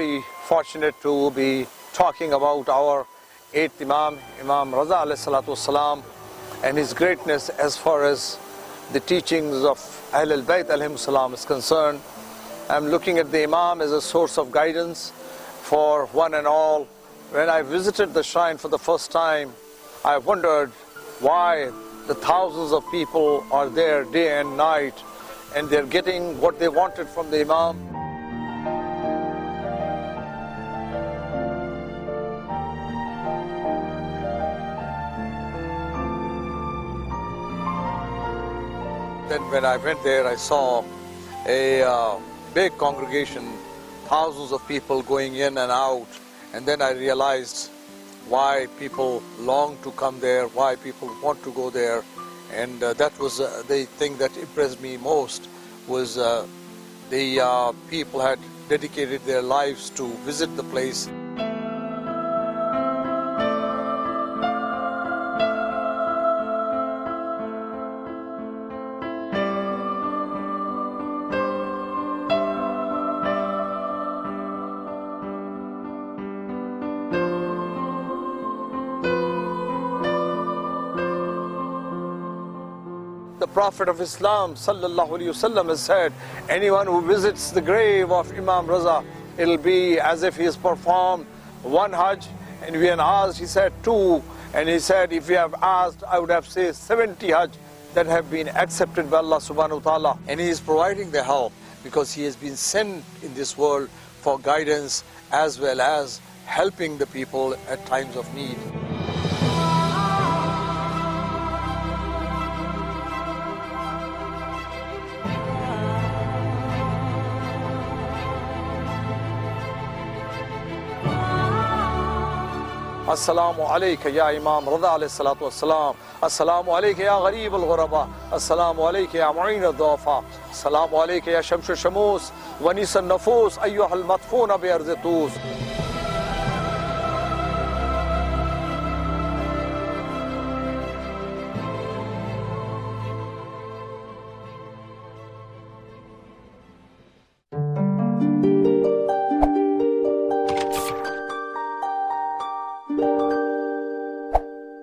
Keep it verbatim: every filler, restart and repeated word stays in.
very fortunate to be talking about our eighth Imam, Imam Raza alayhi salatu wasalam, and his greatness as far as the teachings of Ahl al-Bayt alayhim salam is concerned. I'm looking at the Imam as a source of guidance for one and all. When I visited the shrine for the first time, I wondered why the thousands of people are there day and night, and they're getting what they wanted from the Imam. Then when I went there, I saw a uh, big congregation, thousands of people going in and out, and then I realized why people long to come there, why people want to go there. And uh, that was uh, the thing that impressed me most, was uh, the uh, people had dedicated their lives to visit the place. The Prophet of Islam sallallahu alaihi wasallam has said, anyone who visits the grave of Imam Raza, it'll be as if he has performed one Hajj. And we had asked, he said two. And he said, if you have asked, I would have said seventy Hajj that have been accepted by Allah subhanahu wa ta'ala. And he is providing the help because he has been sent in this world for guidance as well as helping the people at times of need. Assalamu alayka ya Imam Raza alayhi salatu wassalam. Assalamu alayka ya Gharib al-Ghuraba. Assalamu alayka ya Mu'in al-Du'afa. Assalamu alayka ya Shamsh al-Shamus wa Nis al-Nafus ayyuha al-Matfuna bi arzi Tus.